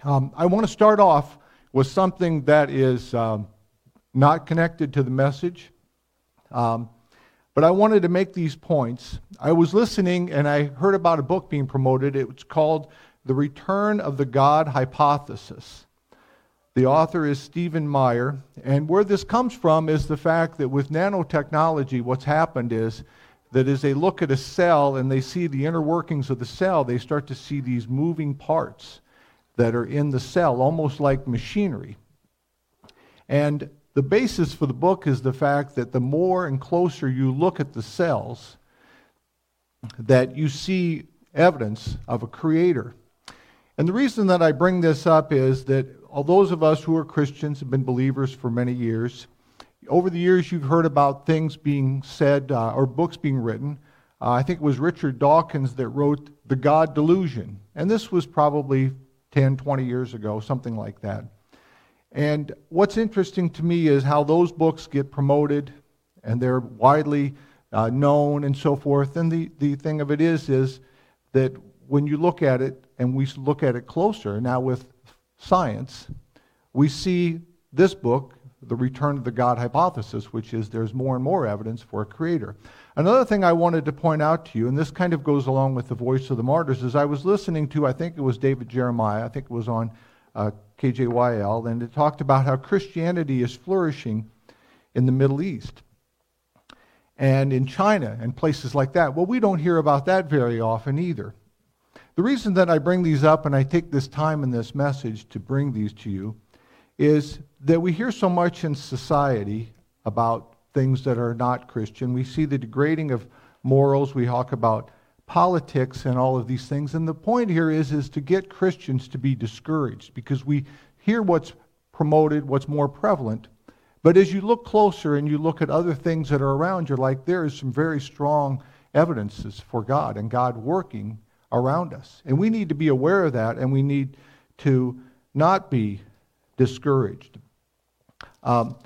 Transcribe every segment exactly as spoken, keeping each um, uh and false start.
Um, I want to start off with something that is um, not connected to the message, um, but I wanted to make these points. I was listening and I heard about a book being promoted. It was called The Return of the God Hypothesis. The author is Stephen Meyer, and where this comes from is the fact that with nanotechnology, what's happened is that as they look at a cell and they see the inner workings of the cell, they start to see these moving parts that are in the cell, almost like machinery. And the basis for the book is the fact that the more and closer you look at the cells, that you see evidence of a creator. And the reason that I bring this up is that all those of us who are Christians have been believers for many years. Over the years, you've heard about things being said uh, or books being written. Uh, I think it was Richard Dawkins that wrote The God Delusion. And this was probably ten, twenty years ago, something like that. And what's interesting to me is how those books get promoted and they're widely uh, known and so forth. And the, the thing of it is, is that when you look at it, and we look at it closer now with science, we see this book, The Return of the God Hypothesis, which is there's more and more evidence for a creator. Another thing I wanted to point out to you, and this kind of goes along with the Voice of the Martyrs, is I was listening to, I think it was David Jeremiah, I think it was on uh, K J Y L, and it talked about how Christianity is flourishing in the Middle East and in China and places like that. Well, we don't hear about that very often either. The reason that I bring these up and I take this time in this message to bring these to you is that we hear so much in society about things that are not Christian. We see the degrading of morals. We talk about politics and all of these things. And the point here is, is to get Christians to be discouraged because we hear what's promoted, what's more prevalent. But as you look closer and you look at other things that are around, you're like, there is some very strong evidences for God and God working around us. And we need to be aware of that, and we need to not be discouraged. Um,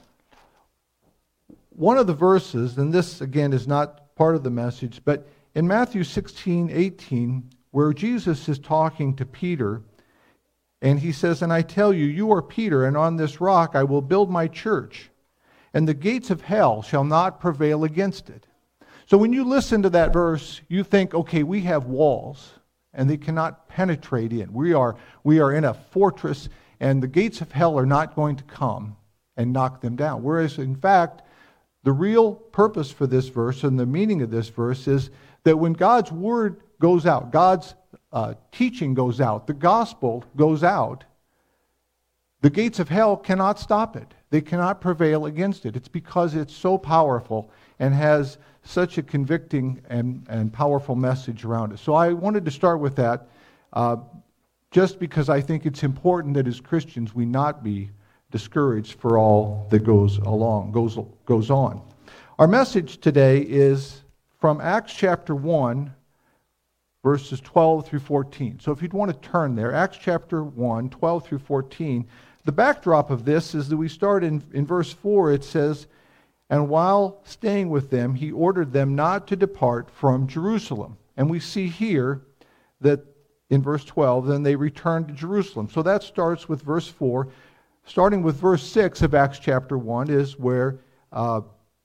one of the verses, and this again is not part of the message, but in Matthew sixteen eighteen, where Jesus is talking to Peter, and he says, "And I tell you, you are Peter, and on this rock I will build my church, and the gates of hell shall not prevail against it." So when you listen to that verse, you think, okay, we have walls, and they cannot penetrate in. We are, we are in a fortress, and the gates of hell are not going to come and knock them down. Whereas, in fact, the real purpose for this verse and the meaning of this verse is that when God's word goes out, God's uh, teaching goes out, the gospel goes out, the gates of hell cannot stop it. They cannot prevail against it. It's because it's so powerful and has such a convicting and, and powerful message around it. So I wanted to start with that uh, just because I think it's important that as Christians we not be discouraged for all that goes along, goes, goes on. Our message today is from Acts chapter one, verses twelve through fourteen. So if you'd want to turn there, Acts chapter one, twelve through fourteen. The backdrop of this is that we start in, in verse four. It says, "And while staying with them, he ordered them not to depart from Jerusalem." And we see here that in verse twelve, then they returned to Jerusalem. So that starts with verse four. Starting with verse six of Acts chapter one is where uh,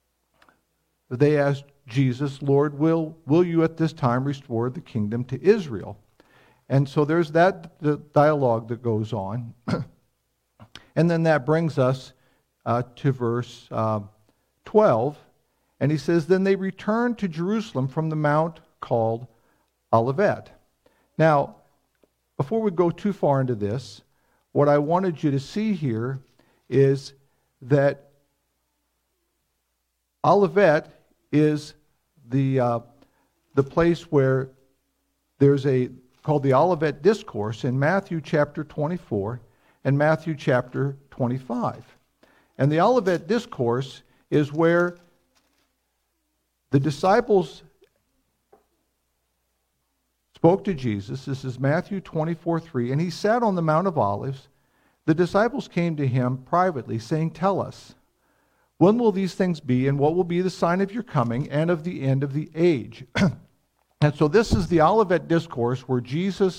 they asked Jesus, "Lord, will, will you at this time restore the kingdom to Israel?" And so there's that the dialogue that goes on. And then that brings us uh, to verse uh, twelve. And he says, "Then they returned to Jerusalem from the mount called Olivet." Now, before we go too far into this, what I wanted you to see here is that Olivet is the uh, the place where there's a called the Olivet Discourse in Matthew chapter twenty-four and Matthew chapter twenty-five. And the Olivet Discourse is where the disciples spoke to Jesus. This is Matthew twenty-four three. "And he sat on the Mount of Olives. The disciples came to him privately, saying, 'Tell us, when will these things be, and what will be the sign of your coming and of the end of the age?'" And so this is the Olivet Discourse where Jesus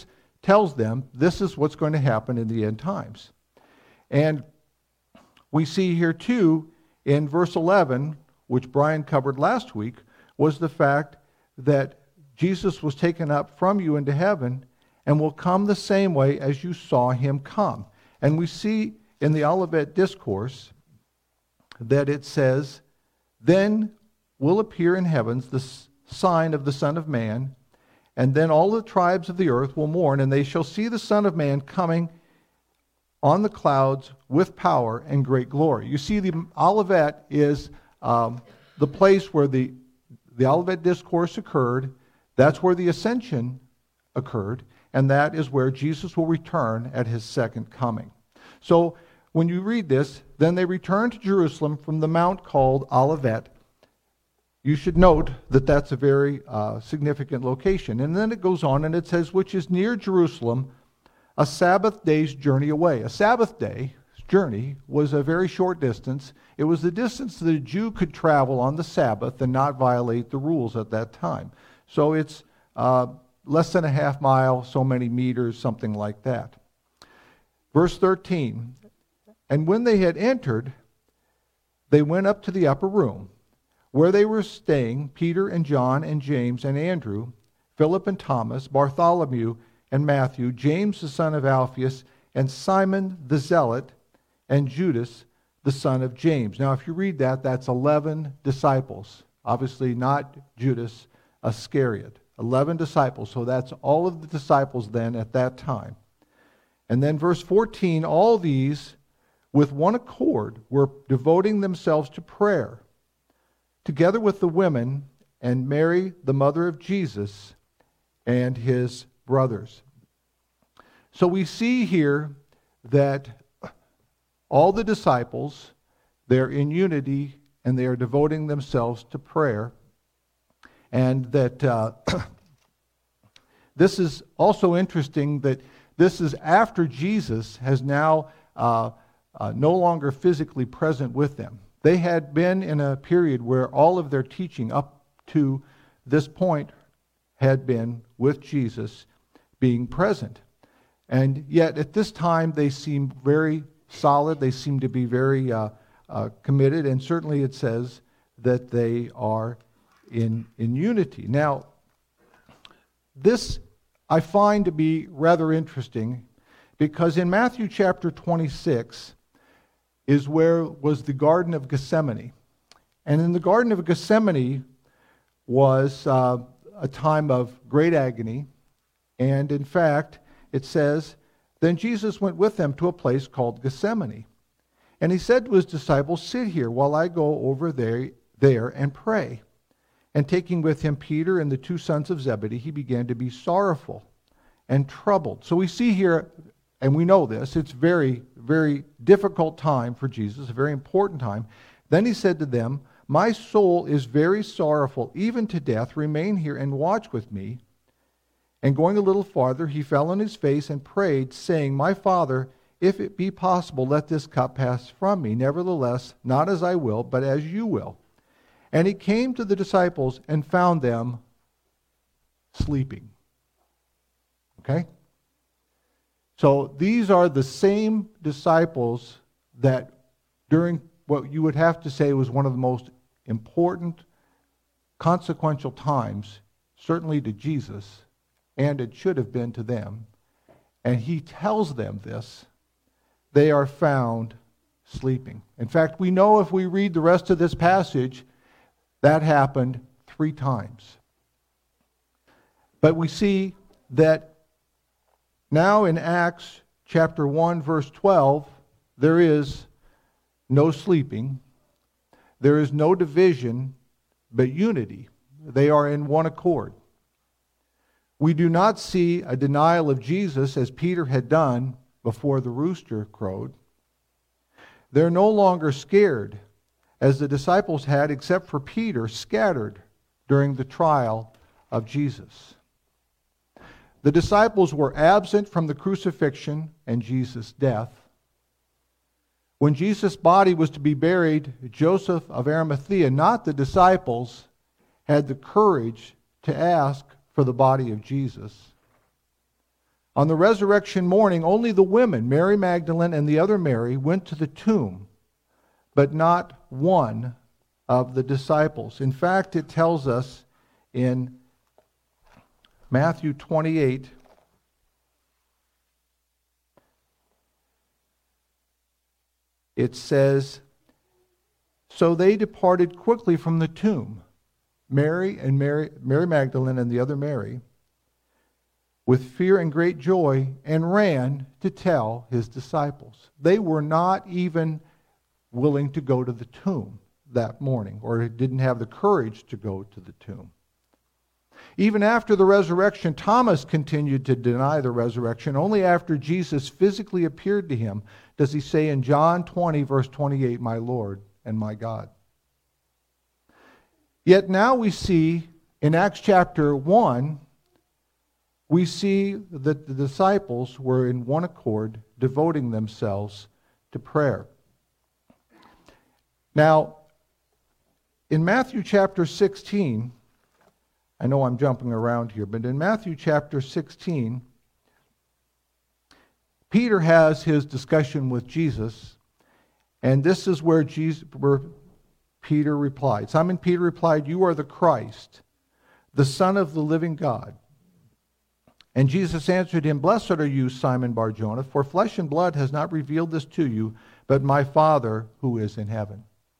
tells them this is what's going to happen in the end times. And we see here too in verse eleven, which Brian covered last week, was the fact that Jesus was taken up from you into heaven and will come the same way as you saw him come. And we see in the Olivet Discourse that it says, then will appear in heavens the sign of the Son of Man, and then all the tribes of the earth will mourn, and they shall see the Son of Man coming on the clouds with power and great glory. You see, the Olivet is um, the place where the, the Olivet Discourse occurred. That's where the ascension occurred, and that is where Jesus will return at his second coming. So when you read this, then they returned to Jerusalem from the mount called Olivet. You should note that that's a very uh, significant location. And then it goes on and it says, which is near Jerusalem, a Sabbath day's journey away. A Sabbath day's journey was a very short distance. It was the distance that a Jew could travel on the Sabbath and not violate the rules at that time. So it's uh, less than a half mile, so many meters, something like that. Verse thirteen, and when they had entered, they went up to the upper room, where they were staying, Peter and John and James and Andrew, Philip and Thomas, Bartholomew and Matthew, James the son of Alphaeus, and Simon the Zealot, and Judas the son of James. Now, if you read that, that's eleven disciples. Obviously not Judas Iscariot. eleven disciples. So that's all of the disciples then at that time. And then verse fourteen, all these with one accord were devoting themselves to prayer, together with the women and Mary, the mother of Jesus, and his brothers. So we see here that all the disciples, they're in unity and they are devoting themselves to prayer. And that uh, this is also interesting that this is after Jesus has now uh, uh, no longer physically present with them. They had been in a period where all of their teaching up to this point had been with Jesus being present. And yet at this time they seem very solid. They seem to be very uh, uh, committed. And certainly it says that they are in, in unity. Now, this I find to be rather interesting because in Matthew chapter twenty-six is where was the Garden of Gethsemane. And in the Garden of Gethsemane was uh, a time of great agony. And in fact, it says, then Jesus went with them to a place called Gethsemane. And he said to his disciples, sit here while I go over there, there and pray. And taking with him Peter and the two sons of Zebedee, he began to be sorrowful and troubled. So we see here, and we know this, it's very, very difficult time for Jesus, a very important time. Then he said to them, my soul is very sorrowful, even to death. Remain here and watch with me. And going a little farther, he fell on his face and prayed, saying, my Father, if it be possible, let this cup pass from me. Nevertheless, not as I will, but as you will. And he came to the disciples and found them sleeping. Okay? So these are the same disciples that during what you would have to say was one of the most important, consequential times, certainly to Jesus, and it should have been to them. And he tells them this. They are found sleeping. In fact, we know if we read the rest of this passage, that happened three times. But we see that now in Acts chapter one, verse twelve, there is no sleeping. There is no division, but unity. They are in one accord. We do not see a denial of Jesus as Peter had done before the rooster crowed. They're no longer scared as the disciples had, except for Peter, scattered during the trial of Jesus. The disciples were absent from the crucifixion and Jesus' death. When Jesus' body was to be buried, Joseph of Arimathea, not the disciples, had the courage to ask for the body of Jesus. On the resurrection morning, only the women, Mary Magdalene and the other Mary, went to the tomb, but not one of the disciples. In fact, it tells us in Matthew twenty-eight, it says, "So they departed quickly from the tomb, Mary and Mary, Mary Magdalene and the other Mary, with fear and great joy, and ran to tell his disciples." They were not even willing to go to the tomb that morning, or didn't have the courage to go to the tomb. Even after the resurrection, Thomas continued to deny the resurrection. Only after Jesus physically appeared to him does he say in John twenty, verse twenty-eight, "My Lord and my God." Yet now we see in Acts chapter one, we see that the disciples were in one accord, devoting themselves to prayer. Now, in Matthew chapter sixteen, I know I'm jumping around here, but in Matthew chapter sixteen, Peter has his discussion with Jesus, and this is where Jesus, where Peter replied. Simon Peter replied, "You are the Christ, the Son of the living God." And Jesus answered him, "Blessed are you, Simon Bar-Jonah, for flesh and blood has not revealed this to you, but my Father who is in heaven."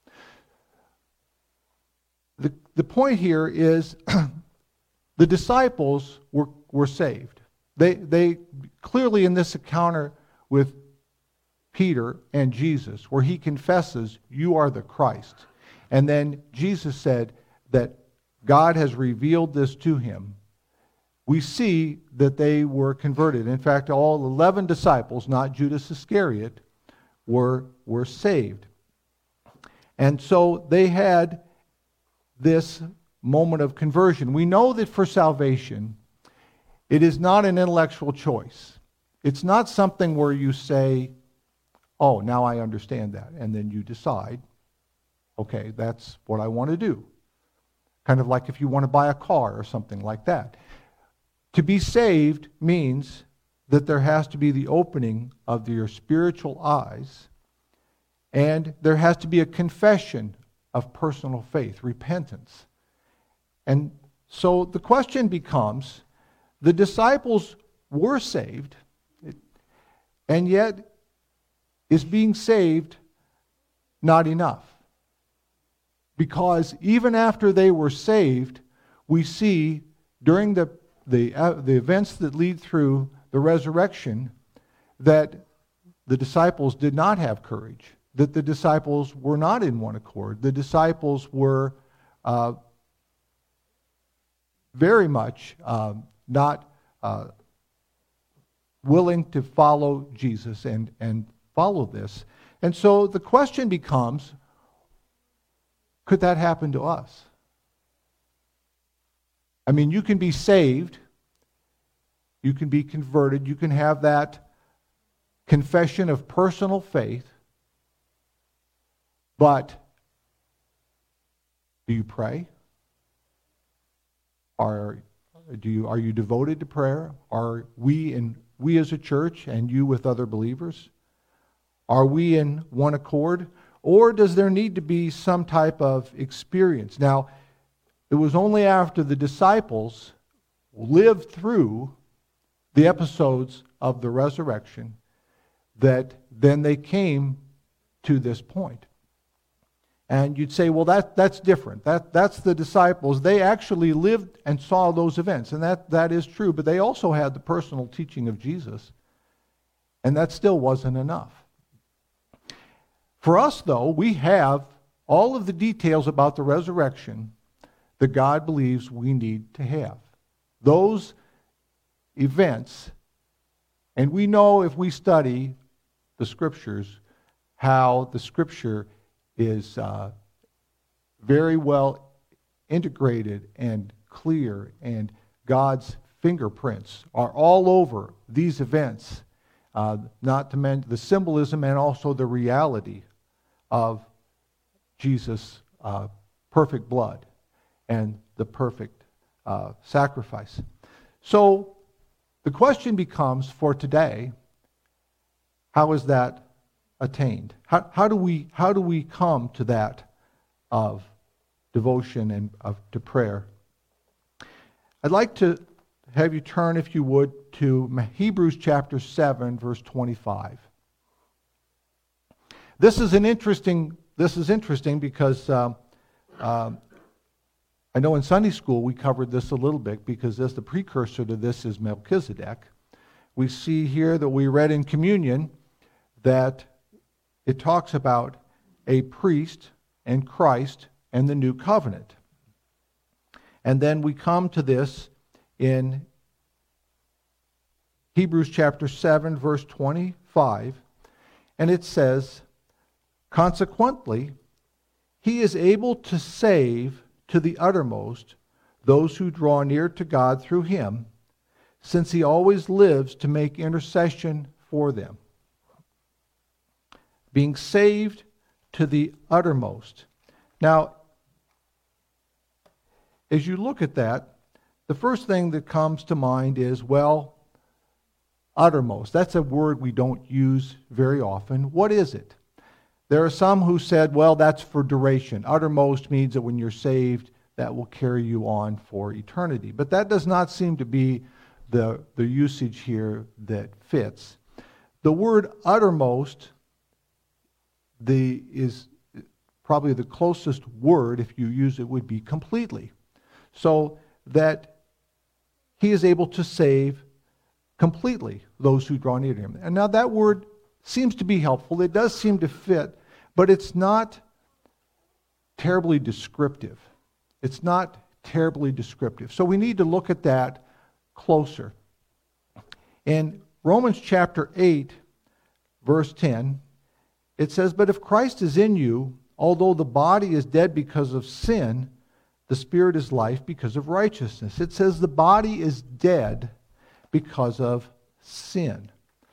The, the point here is the disciples were, were saved. They, they clearly in this encounter with Peter and Jesus, where he confesses, "You are the Christ." And then Jesus said that God has revealed this to him. We see that they were converted. In fact, all eleven disciples, not Judas Iscariot, were, were saved. And so they had this moment of conversion. We know that for salvation, it is not an intellectual choice. It's not something where you say, "Oh, now I understand that," and then you decide, okay, that's what I want to do. Kind of like if you want to buy a car or something like that. To be saved means that there has to be the opening of your spiritual eyes, and there has to be a confession of personal faith, repentance. And so the question becomes, the disciples were saved, and yet is being saved not enough? Because even after they were saved, we see during the the, uh, the events that lead through the resurrection that the disciples did not have courage, that the disciples were not in one accord. The disciples were uh, very much uh, not uh, willing to follow Jesus and, and follow this. And so the question becomes, could that happen to us? I mean, you can be saved, you can be converted, you can have that confession of personal faith, but do you pray? Are do you are you devoted to prayer? Are we in we as a church and you with other believers? Are we in one accord? Or does there need to be some type of experience? Now, it was only after the disciples lived through the episodes of the resurrection that then they came to this point. And you'd say, well, that, that's different. That, that's the disciples. They actually lived and saw those events, and that, that is true. But they also had the personal teaching of Jesus, and that still wasn't enough. For us, though, we have all of the details about the resurrection that God believes we need to have. Those events, and we know if we study the Scriptures, how the Scripture is uh, very well integrated and clear, and God's fingerprints are all over these events, uh, not to mention the symbolism and also the reality of Jesus' uh, perfect blood and the perfect uh, sacrifice. So The question becomes, for today, how is that attained? How, how do we how do we come to that of devotion and of to prayer? I'd like to have you turn, if you would, to Hebrews chapter seven, verse twenty-five. This is an interesting. This is interesting because um, um, I know in Sunday school we covered this a little bit, because this the precursor to this is Melchizedek. We see here that we read in communion that it talks about a priest and Christ and the new covenant. And then we come to this in Hebrews chapter seven, verse twenty-five, and it says, consequently, he is able to save to the uttermost those who draw near to God through him, since he always lives to make intercession for them. Being saved to the uttermost. Now, as you look at that, the first thing that comes to mind is, well, uttermost. That's a word we don't use very often. What is it? There are some who said, well, that's for duration. Uttermost means that when you're saved, that will carry you on for eternity. But that does not seem to be the, the usage here that fits. The word uttermost the, is probably the closest word, if you use it, would be completely. So that he is able to save completely those who draw near to him. And now that word seems to be helpful. It does seem to fit, but it's not terribly descriptive. It's not terribly descriptive. So we need to look at that closer. In Romans chapter eight, verse ten, it says, but if Christ is in you, although the body is dead because of sin, the spirit is life because of righteousness. It says the body is dead because of sin.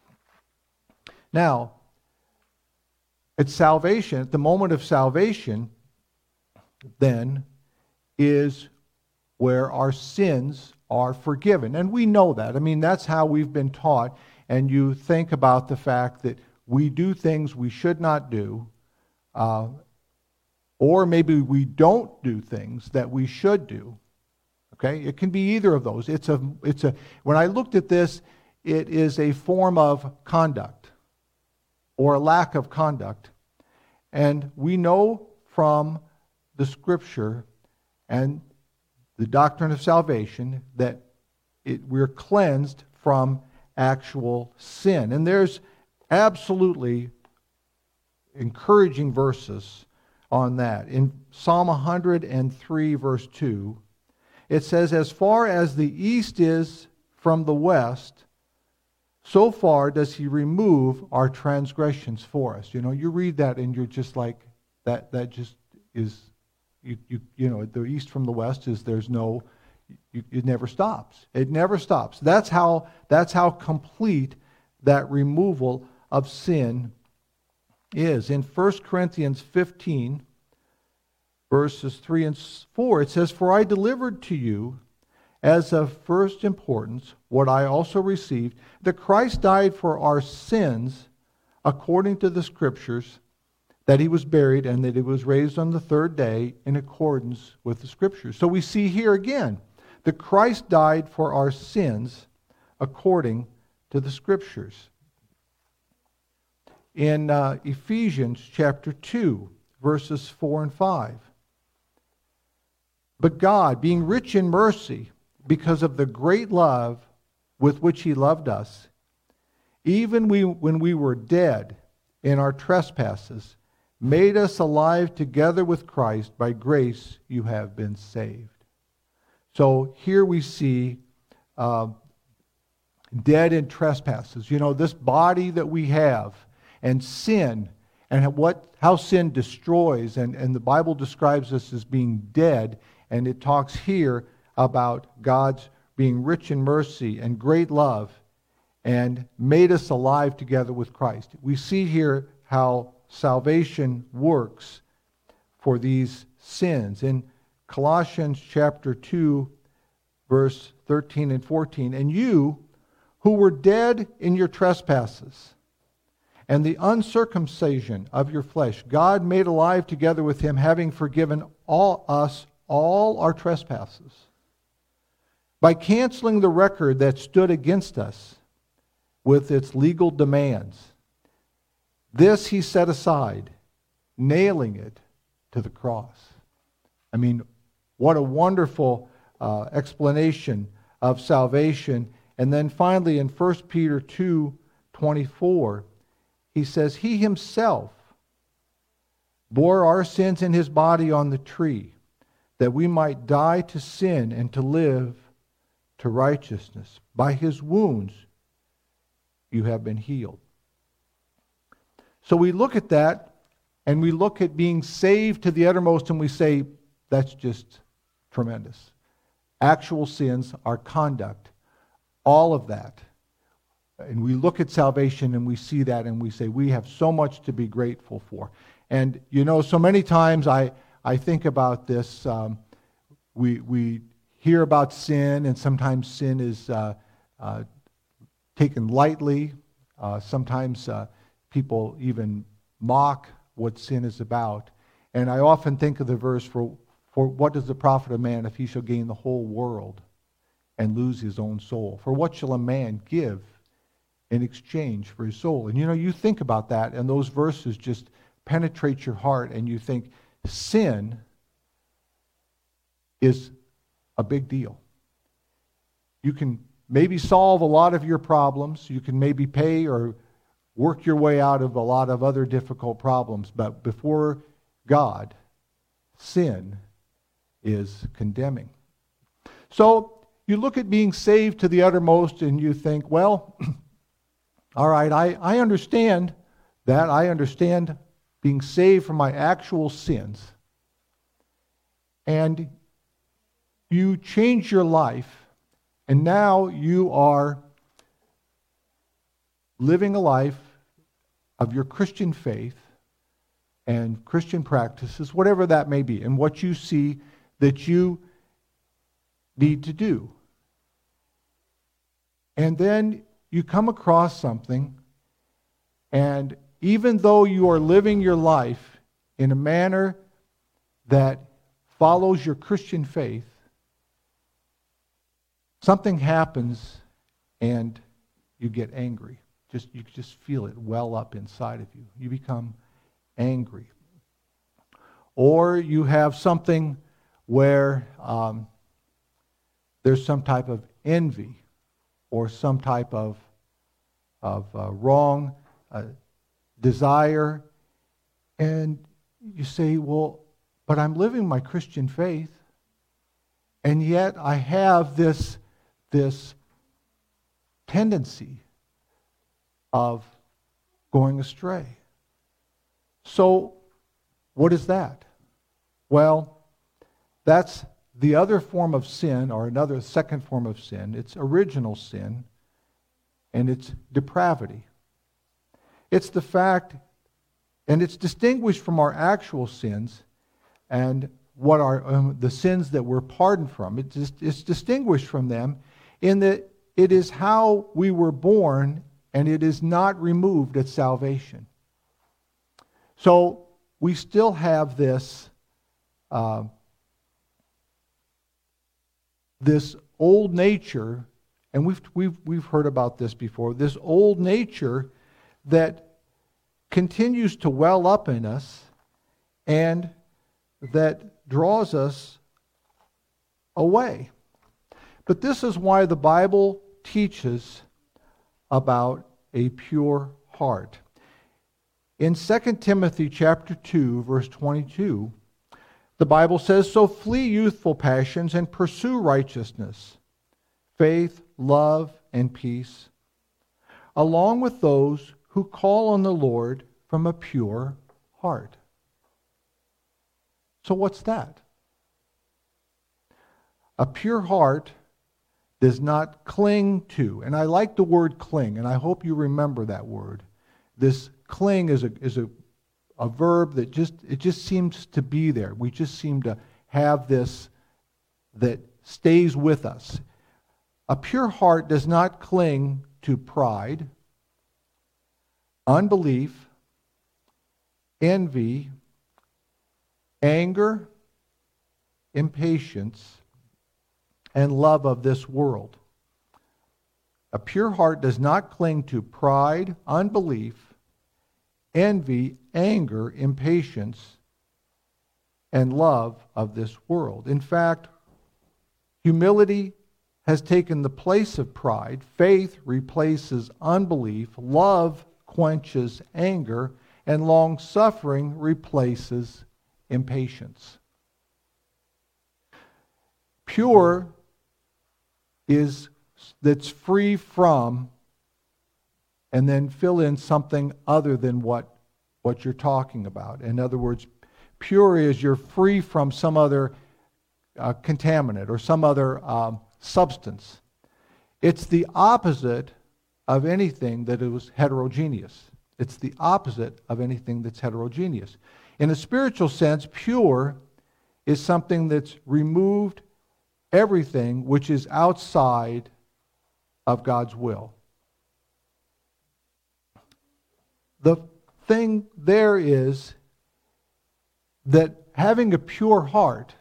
Now, at salvation, at the moment of salvation, then, is where our sins are forgiven. And we know that. I mean, that's how we've been taught. And you think about the fact that we do things we should not do, uh, or maybe we don't do things that we should do. Okay? It can be either of those. It's a, it's a, when I looked at this, it is a form of conduct or a lack of conduct. And we know from the Scripture and the doctrine of salvation that it, we're cleansed from actual sin. And there's absolutely encouraging verses on that. In Psalm one hundred three, verse two, it says, as far as the east is from the west, so far does he remove our transgressions for us. You know, you read that and you're just like, that that just is, you you, you know, the east from the west is there's no, you, it never stops. It never stops. That's how, that's how complete that removal of sin is. In First Corinthians fifteen, verses three and four, it says, for I delivered to you as of first importance what I also received, that Christ died for our sins according to the Scriptures, that he was buried, and that he was raised on the third day in accordance with the Scriptures. So we see here again that Christ died for our sins according to the Scriptures. In uh, Ephesians chapter two, verses four and five. But God, being rich in mercy, because of the great love with which he loved us, even we, when we were dead in our trespasses, made us alive together with Christ. By grace you have been saved. So here we see uh, dead in trespasses. You know, this body that we have, and sin, and what how sin destroys, and, and the Bible describes us as being dead, and it talks here about God's being rich in mercy and great love, and made us alive together with Christ. We see here how salvation works for these sins. In Colossians chapter two, verse thirteen and fourteen, and you who were dead in your trespasses and the uncircumcision of your flesh, God made alive together with him, having forgiven all us all our trespasses, by canceling the record that stood against us with its legal demands. This he set aside, nailing it to the cross. I mean, what a wonderful uh, explanation of salvation. And then finally in First Peter two twenty-four, he says, he himself bore our sins in his body on the tree, that we might die to sin and to live to righteousness. By his wounds you have been healed. So we look at that, and we look at being saved to the uttermost, and we say, that's just tremendous. Actual sins, our conduct, all of that. And we look at salvation and we see that and we say, we have so much to be grateful for. And, you know, so many times I, I think about this. Um, we, we hear about sin, and sometimes sin is uh, uh, taken lightly. Uh, sometimes uh, people even mock what sin is about. And I often think of the verse, for, for what does the profit a man if he shall gain the whole world and lose his own soul? For what shall a man give in exchange for his soul? And you know, you think about that, and those verses just penetrate your heart, and you think sin is a big deal. You can maybe solve a lot of your problems. You can maybe pay or work your way out of a lot of other difficult problems, but before God, sin is condemning. So you look at being saved to the uttermost, and you think, well, all right, I, I understand that. I understand being saved from my actual sins. And you change your life, and now you are living a life of your Christian faith and Christian practices, whatever that may be, and what you see that you need to do. And then you come across something, and even though you are living your life in a manner that follows your Christian faith, something happens and you get angry. Just you just feel it well up inside of you. You become angry. Or you have something where um, there's some type of envy or some type of, of uh, wrong uh, desire. And you say, well, but I'm living my Christian faith, and yet I have this, this tendency of going astray. So, what is that? Well, that's the other form of sin, or another second form of sin. It's original sin, and it's depravity. It's the fact, and it's distinguished from our actual sins, and what are um, the sins that we're pardoned from. It's, just, it's distinguished from them in that it is how we were born, and it is not removed at salvation. So we still have this uh, this old nature, and we've we've we've heard about this before. This old nature that continues to well up in us, and that draws us away. But this is why the Bible teaches about a pure heart. In Second Timothy chapter two, verse twenty-two, the Bible says, "So flee youthful passions and pursue righteousness, faith, love, and peace, along with those who call on the Lord from a pure heart." So what's that? A pure heart does not cling to, and I like the word cling, and I hope you remember that word. This cling is a is a, a verb that just it just seems to be there. We just seem to have this that stays with us. A pure heart does not cling to pride, unbelief, envy, anger, impatience, and love of this world. A pure heart does not cling to pride, unbelief, envy, anger, impatience, and love of this world. In fact, humility has taken the place of pride. Faith replaces unbelief. Love quenches anger. And long-suffering replaces impatience. Pure is that's free from, and then fill in something other than what, what you're talking about. In other words, pure is you're free from some other uh, contaminant or some other um, substance. It's the opposite of anything that is heterogeneous. It's the opposite of anything that's heterogeneous. In a spiritual sense, pure is something that's removed everything which is outside of God's will. The thing there is that having a pure heart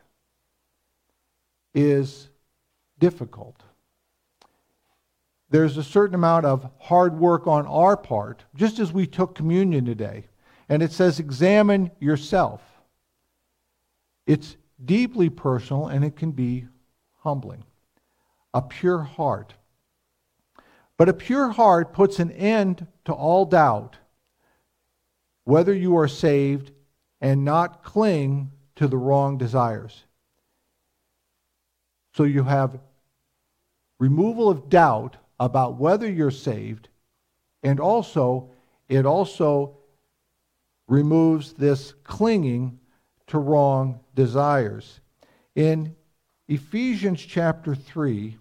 is difficult. There's a certain amount of hard work on our part, just as we took communion today. And it says, examine yourself. It's deeply personal and it can be humbling. A pure heart. But a pure heart puts an end to all doubt whether you are saved and not cling to the wrong desires. So you have removal of doubt about whether you're saved, and also it also removes this clinging to wrong desires. In Ephesians chapter three,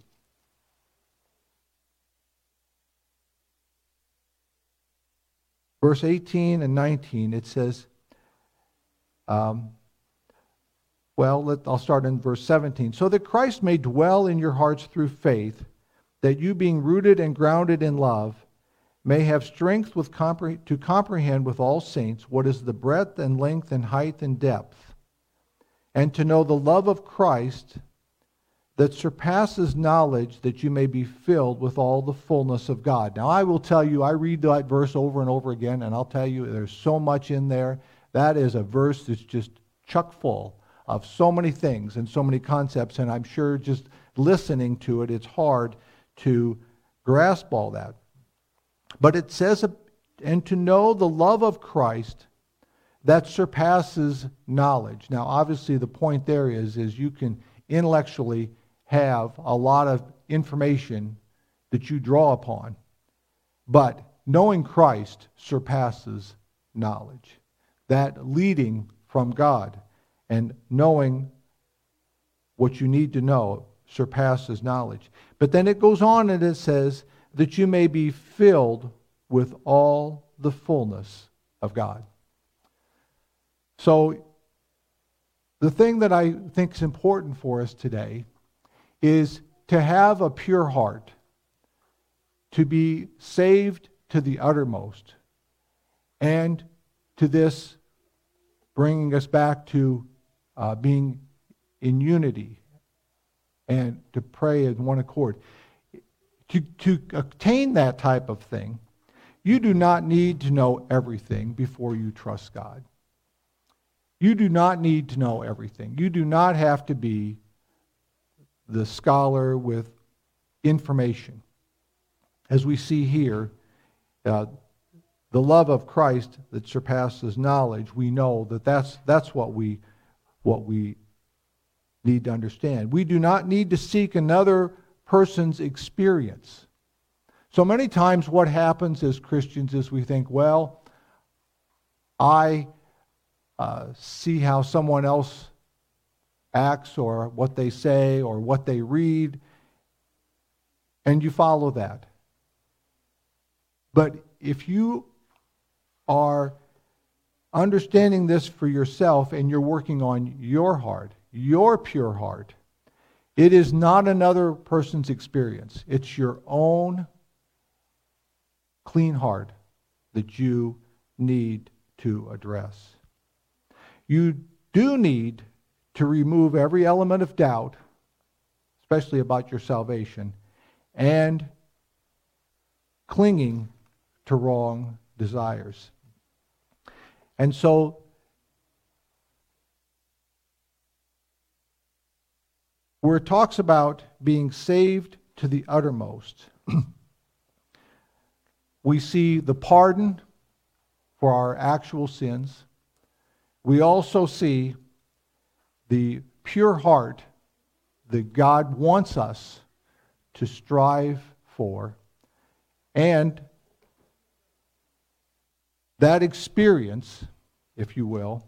verse eighteen and nineteen, it says, um, well, let, I'll start in verse seventeen. So that Christ may dwell in your hearts through faith, that you being rooted and grounded in love, may have strength with compre- to comprehend with all saints what is the breadth and length and height and depth, and to know the love of Christ that surpasses knowledge, that you may be filled with all the fullness of God. Now I will tell you, I read that verse over and over again, and I'll tell you there's so much in there. That is a verse that's just chock full of so many things and so many concepts, and I'm sure just listening to it, it's hard to grasp all that. But it says, and to know the love of Christ that surpasses knowledge. Now, obviously, the point there is, is you can intellectually have a lot of information that you draw upon, but knowing Christ surpasses knowledge. That leading from God and knowing what you need to know surpasses knowledge. But then it goes on and it says that you may be filled with all the fullness of God. So the thing that I think is important for us today is to have a pure heart, to be saved to the uttermost, and to this bringing us back to uh, being in unity and to pray in one accord. To, to attain that type of thing, you do not need to know everything before you trust God. You do not need to know everything. You do not have to be the scholar with information. As we see here, uh, the love of Christ that surpasses knowledge, we know that that's, that's what we, what we need to understand. We do not need to seek another person's experience. So many times what happens as Christians is we think, well, I uh, see how someone else acts or what they say or what they read, and you follow that. But if you are understanding this for yourself and you're working on your heart, your pure heart, it is not another person's experience. It's your own clean heart that you need to address. You do need to remove every element of doubt, especially about your salvation, and clinging to wrong desires. And so, where it talks about being saved to the uttermost, we see the pardon for our actual sins. We also see the pure heart that God wants us to strive for. And that experience, if you will,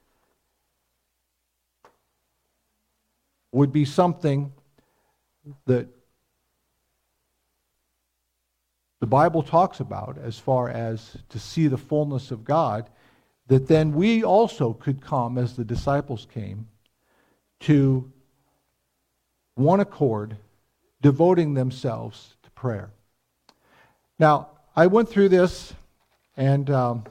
would be something that the Bible talks about as far as to see the fullness of God, that then we also could come, as the disciples came, to one accord, devoting themselves to prayer. Now, I went through this, and um,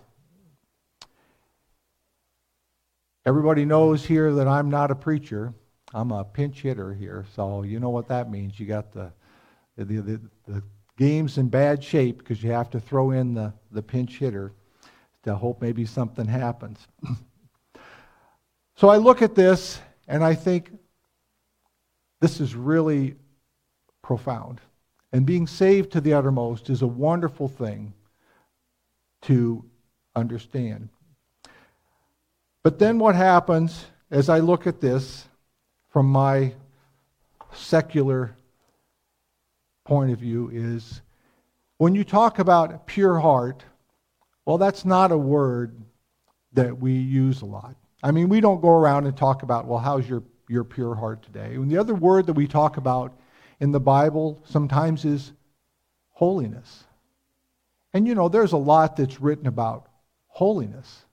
everybody knows here that I'm not a preacher. I'm a pinch hitter here, so you know what that means. You got the the, the, the game's in bad shape because you have to throw in the, the pinch hitter to hope maybe something happens. So I look at this, and I think this is really profound. And being saved to the uttermost is a wonderful thing to understand. But then what happens as I look at this from my secular point of view is when you talk about pure heart, well, that's not a word that we use a lot. I mean, we don't go around and talk about, well, how's your, your pure heart today? And the other word that we talk about in the Bible sometimes is holiness. And you know, there's a lot that's written about holiness.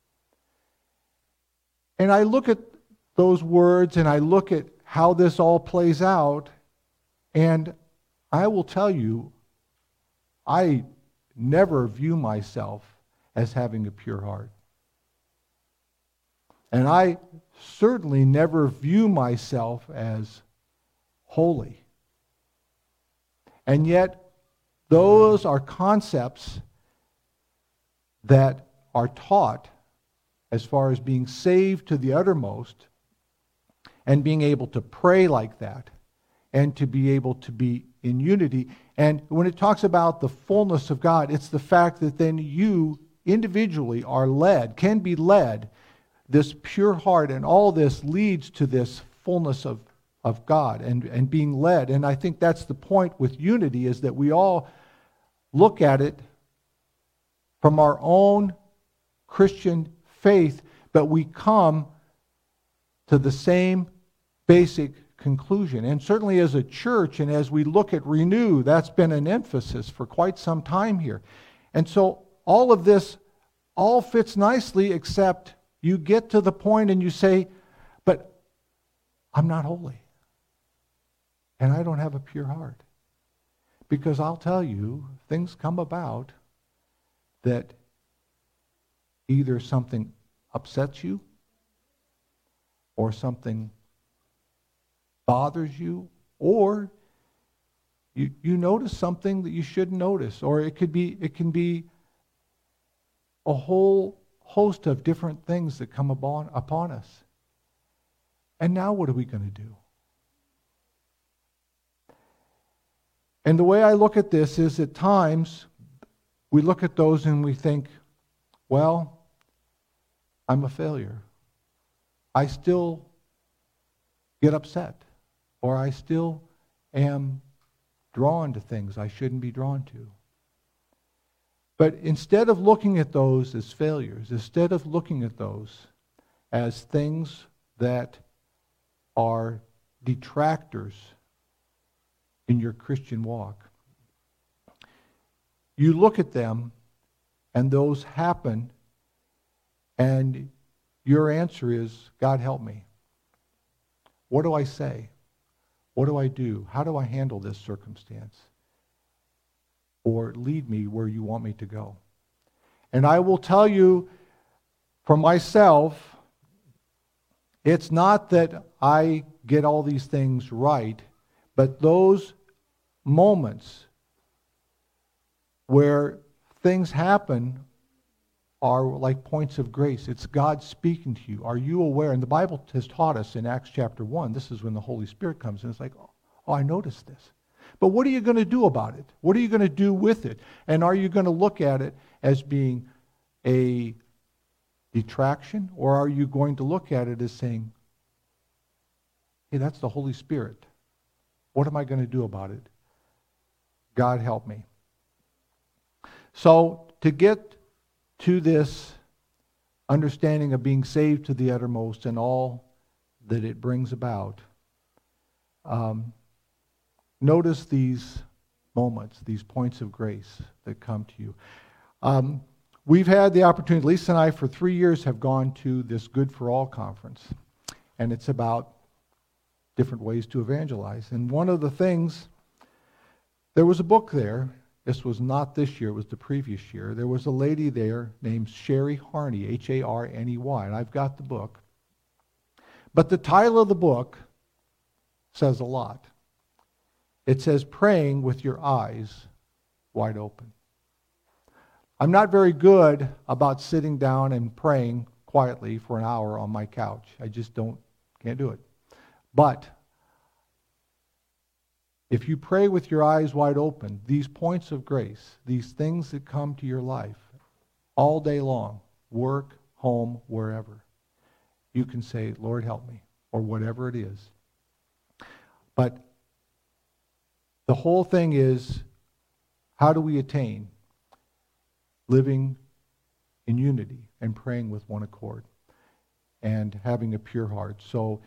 And I look at those words and I look at how this all plays out, and I will tell you, I never view myself as having a pure heart. And I certainly never view myself as holy. And yet, those are concepts that are taught as far as being saved to the uttermost and being able to pray like that and to be able to be in unity. And when it talks about the fullness of God, it's the fact that then you individually are led, can be led, this pure heart, and all this leads to this fullness of, of God and, and being led. And I think that's the point with unity, is that we all look at it from our own Christian faith, but we come to the same basic conclusion. And certainly as a church, and as we look at Renew, that's been an emphasis for quite some time here. And so all of this all fits nicely, except you get to the point and you say, but I'm not holy. And I don't have a pure heart. Because I'll tell you, things come about that either something upsets you or something bothers you, or you, you notice something that you shouldn't notice, or it could be it can be a whole host of different things that come upon, upon us. And now what are we going to do? And the way I look at this is, at times we look at those and we think, well, I'm a failure. I still get upset, or I still am drawn to things I shouldn't be drawn to. But instead of looking at those as failures, instead of looking at those as things that are detractors in your Christian walk, you look at them and those happen, and your answer is, God help me. What do I say? What do I do? How do I handle this circumstance? or lead me where you want me to go. And I will tell you for myself, it's not that I get all these things right, but those moments where things happen are like points of grace. It's God speaking to you. Are you aware? And the Bible has taught us in Acts chapter one, this is when the Holy Spirit comes in. It's like, oh, I noticed this. But what are you going to do about it? What are you going to do with it? And are you going to look at it as being a detraction? Or are you going to look at it as saying, hey, that's the Holy Spirit. What am I going to do about it? God help me. So to get to this understanding of being saved to the uttermost and all that it brings about, um, notice these moments, these points of grace that come to you. Um, we've had the opportunity, Lisa and I for three years have gone to this Good for All conference, and it's about different ways to evangelize. And one of the things, there was a book there. This was not this year, it was the previous year. There was a lady there named Sherry Harney, H A R N E Y, and I've got the book. But the title of the book says a lot. It says, Praying with Your Eyes Wide Open. I'm not very good about sitting down and praying quietly for an hour on my couch. I just don't, can't do it. But if you pray with your eyes wide open, these points of grace, these things that come to your life all day long, work, home, wherever, you can say, Lord, help me, or whatever it is. But the whole thing is, how do we attain living in unity and praying with one accord and having a pure heart? So,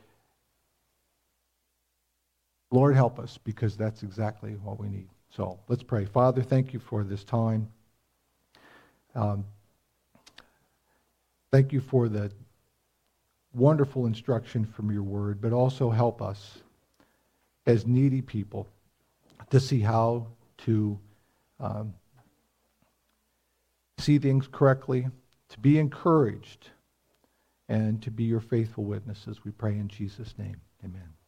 Lord, help us, because that's exactly what we need. So let's pray. Father, thank you for this time. Um, thank you for the wonderful instruction from your word, but also help us as needy people to see how to um, see things correctly, to be encouraged, and to be your faithful witnesses. We pray in Jesus' name. Amen.